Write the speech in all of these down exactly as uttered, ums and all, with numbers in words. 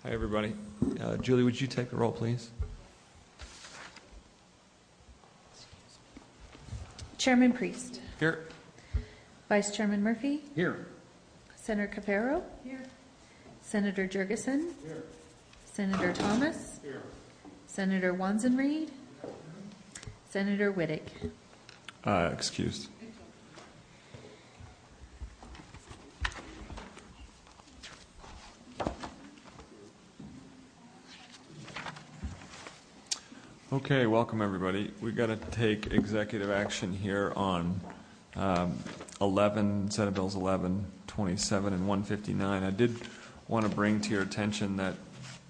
Hi, everybody. Uh, Julie, would you take the roll, please? Chairman Priest. Here. Vice Chairman Murphy. Here. Senator Capero. Here. Senator Jurgensen. Here. Senator Thomas. Here. Senator Wanzenreed. Senator Whittick. Uh, excused. Okay, welcome everybody. We got to take executive action here on um, eleven, Senate Bills eleven, twenty-seven, and one fifty-nine. I did want to bring to your attention that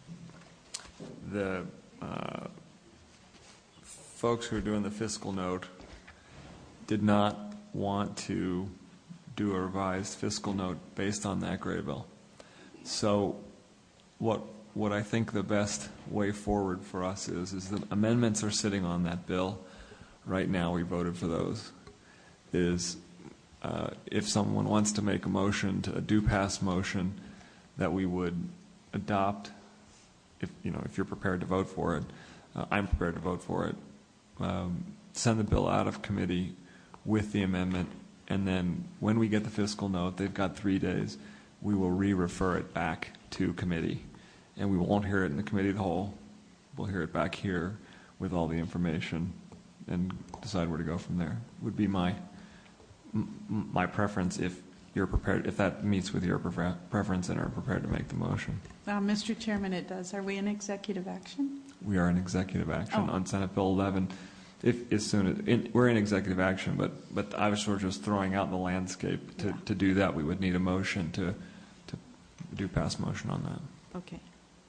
the uh, folks who are doing the fiscal note did not want to do a revised fiscal note based on that gray bill. So what what I think the best way forward for us is, is the amendments are sitting on that bill. Right now we voted for those. Is uh, if someone wants to make a motion, to a do pass motion, that we would adopt, if you know, if you're prepared to vote for it, uh, I'm prepared to vote for it, um, send the bill out of committee with the amendment, and then when we get the fiscal note, they've got three days, we will re-refer it back to committee. And we won't hear it in the committee of the whole. We'll hear it back here with all the information and decide where to go from there. Would be my m my preference if you're prepared, if that meets with your prefer preference and are prepared to make the motion. Uh, Mister Chairman, it does. Are we in executive action? We are in executive action oh. on Senate Bill eleven. If as soon as in, we're in executive action, but but I was sort of just throwing out the landscape. To yeah. to do that, we would need a motion to to do pass motion on that. Okay.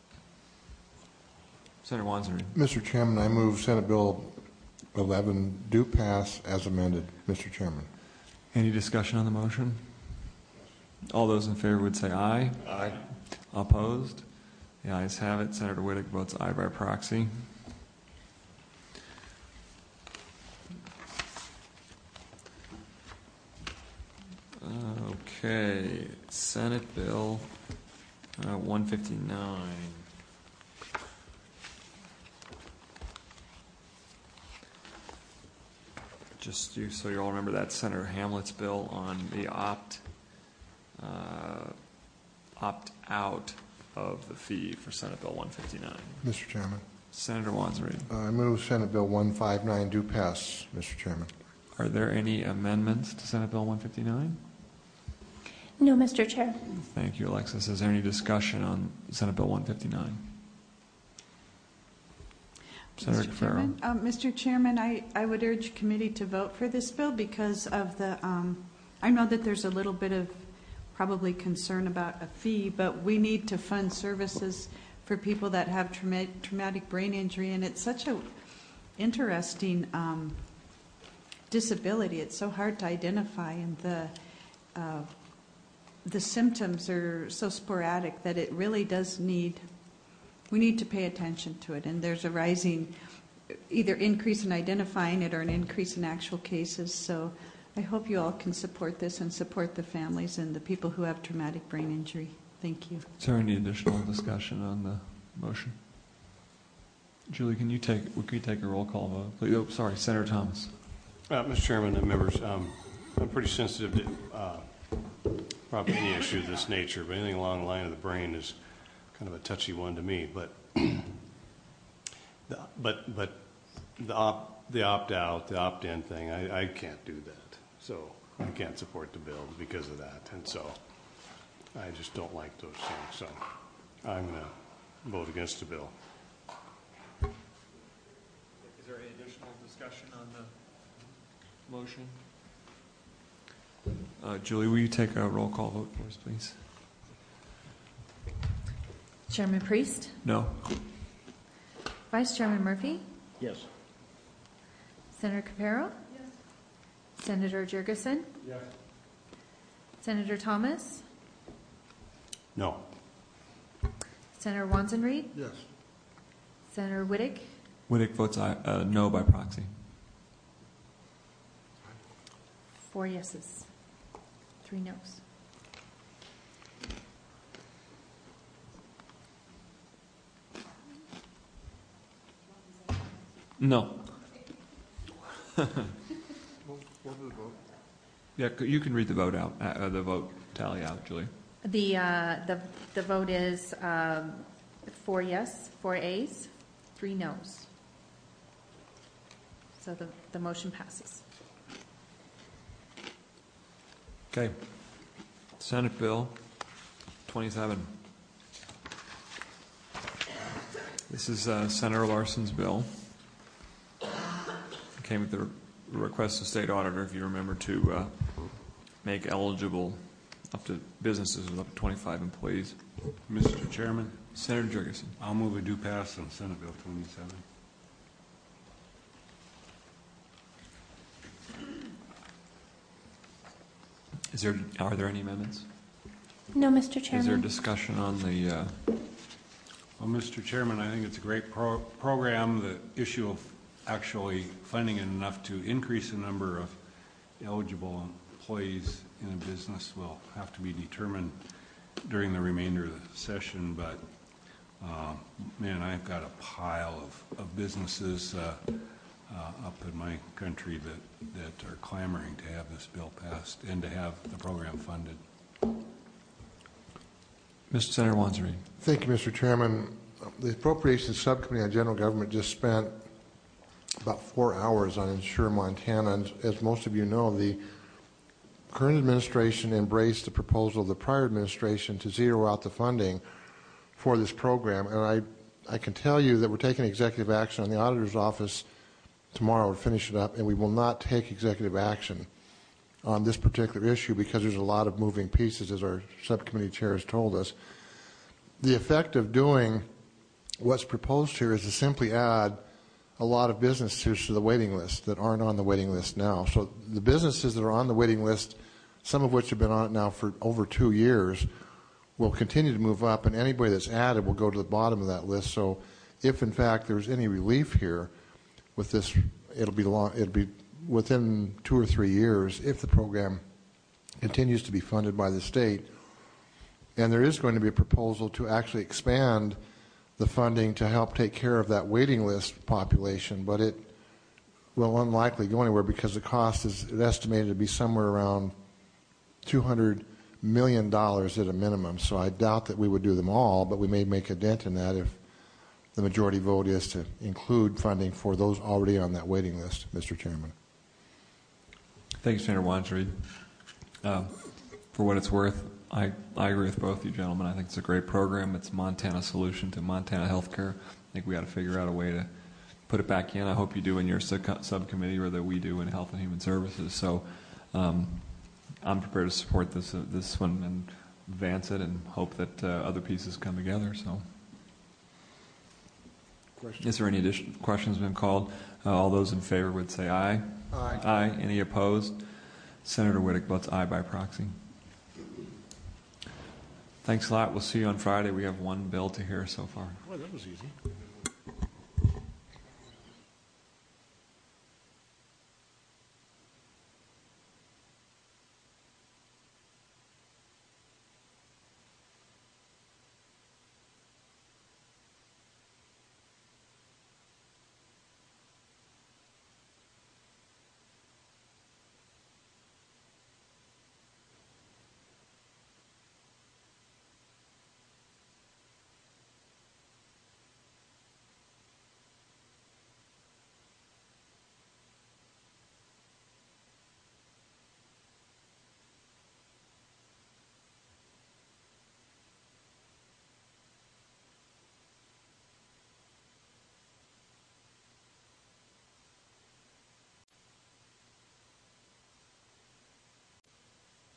Senator Wanzenreed. Mister Chairman, I move Senate Bill eleven do pass as amended. Mister Chairman. Any discussion on the motion? All those in favor would say aye. Aye. Opposed? The ayes have it. Senator Whittick votes aye by proxy. Okay, Senate Bill uh, one fifty-nine. Just you, so you all remember that Senator Hamlet's bill on the opt uh, opt out of the fee for Senate Bill one fifty-nine. Mister Chairman. Senator Wanzenreed. Uh, I move Senate Bill one fifty-nine do pass. Mister Chairman. Are there any amendments to Senate Bill one fifty-nine? No, Mister Chair. Thank you, Alexis. Is there any discussion on Senate Bill one fifty-nine? Senator Mister Capero. Chairman, uh, Mister Chairman, I, I would urge committee to vote for this bill because of the, um, I know that there's a little bit of probably concern about a fee, but we need to fund services for people that have trauma traumatic brain injury, and it's such a interesting um, disability. It's so hard to identify, and the uh, the symptoms are so sporadic that it really does need, we need to pay attention to it. And there's a rising, either increase in identifying it or an increase in actual cases. So I hope you all can support this and support the families and the people who have traumatic brain injury. Thank you. Is there any additional discussion on the motion? Julie, can you take, can you take a roll call vote, please? Oh, sorry, Senator Thomas. Uh, Mister Chairman and members, um, I'm pretty sensitive to uh, probably any issue of this nature, but anything along the line of the brain is kind of a touchy one to me. But the, but but the opt the opt out, the opt in thing, I, I can't do that. So I can't support the bill because of that, and so I just don't like those things. So I'm going to vote against the bill. Is there any additional discussion on the motion? Uh, Julie, will you take a roll call vote for us, please? Chairman Priest. No. Vice Chairman Murphy. Yes. Senator Capero. Yes. Senator Jurgensen. Yes. Senator Thomas. No. Senator Wanzenreed. Yes. Senator Whittick. Whittick votes aye, uh, no by proxy. Four yeses. Three noes. No. Yeah, c- you can read the vote out, uh, uh, the vote tally out, Julie. The, uh, the, the vote is um, four yes, four ayes, three noes. So the, the motion passes. Okay. Senate Bill twenty-seven. This is uh, Senator Larson's bill. It came with the request of state auditor, if you remember, to uh, make eligible up to businesses with up to twenty-five employees. Mister Chairman, Senator Jurgensen. I'll move a do pass on Senate Bill twenty-seven. Is there, are there any amendments? No, Mister Is there Chairman. discussion on the, uh, Well, Mister Chairman, I think it's a great pro- program. The issue of actually funding it enough to increase the number of eligible employees in a business will have to be determined during the remainder of the session. But, uh, man, I've got a pile of, of businesses uh, uh, up in my country that, that are clamoring to have this bill passed and to have the program funded. Mister Senator Wanzery. Thank you, Mister Chairman. The Appropriations Subcommittee on General Government just spent about four hours on Insure Montana. And as most of you know, the current administration embraced the proposal of the prior administration to zero out the funding for this program. And I, I can tell you that we're taking executive action on the auditor's office tomorrow to finish it up, and we will not take executive action on this particular issue because there's a lot of moving pieces, as our subcommittee chair has told us. The effect of doing what's proposed here is to simply add a lot of businesses to the waiting list that aren't on the waiting list now. So the businesses that are on the waiting list, some of which have been on it now for over two years, will continue to move up, and anybody that's added will go to the bottom of that list. So if, in fact, there's any relief here with this, it'll be long, it'll be within two or three years if the program continues to be funded by the state. And there is going to be a proposal to actually expand the funding to help take care of that waiting list population, but it will unlikely go anywhere because the cost is estimated to be somewhere around two hundred million dollars at a minimum. So I doubt that we would do them all, but we may make a dent in that if the majority vote is to include funding for those already on that waiting list, Mister Chairman. Thank you, Senator Wanzery. Uh, for what it's worth, I, I agree with both you gentlemen. I think it's a great program. It's a Montana solution to Montana healthcare. I think we got to figure out a way to put it back in. I hope you do in your sub- subcommittee, or that we do in Health and Human Services. So um, I'm prepared to support this uh, this one and advance it, and hope that uh, other pieces come together. So, Question. Is there any additional questions been called? Uh, all those in favor would say aye. Aye. Aye. Any opposed? Senator Whittick votes aye by proxy. Thanks a lot. We'll see you on Friday. We have one bill to hear so far. Well, that was easy.